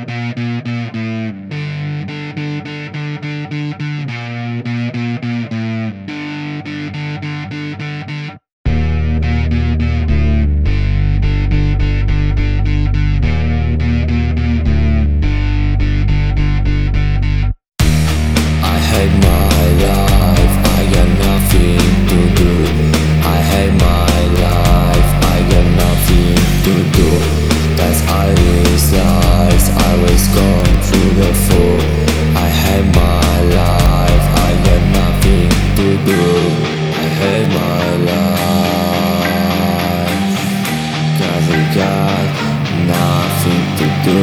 hate my life, I got nothing to do. I hate my life, I got nothing to do. That's I realize I was gone through the fall. I hate my life, I got nothing to do. I hate my life, 'cause I got nothing to do.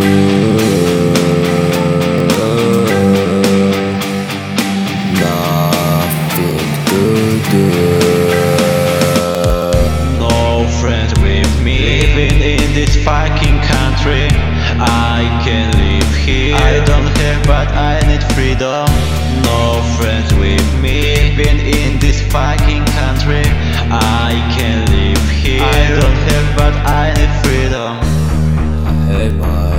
No friends with me, living in this fucking country. I can live here, I don't have but I need freedom. No friends with me, living in this fucking country. I can live here, I don't have but I need freedom. I hate my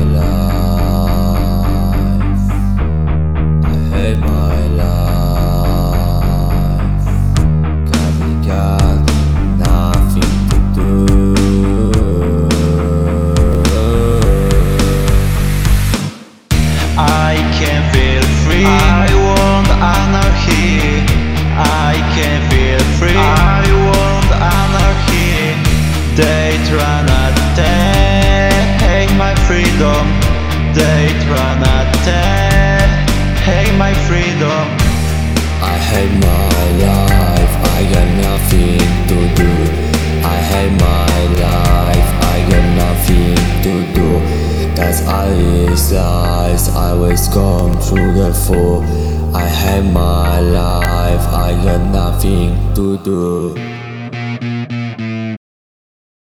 life, I hate my life, 'cause I got nothing to do. I can feel free, I want anarchy. I can feel free, I want anarchy. They try not take my freedom. They try not take my freedom. I hate my life, I got nothing to do. I hate my life, I got nothing to do. That's I realize I was gone through the fall. I hate my life, I got nothing to do.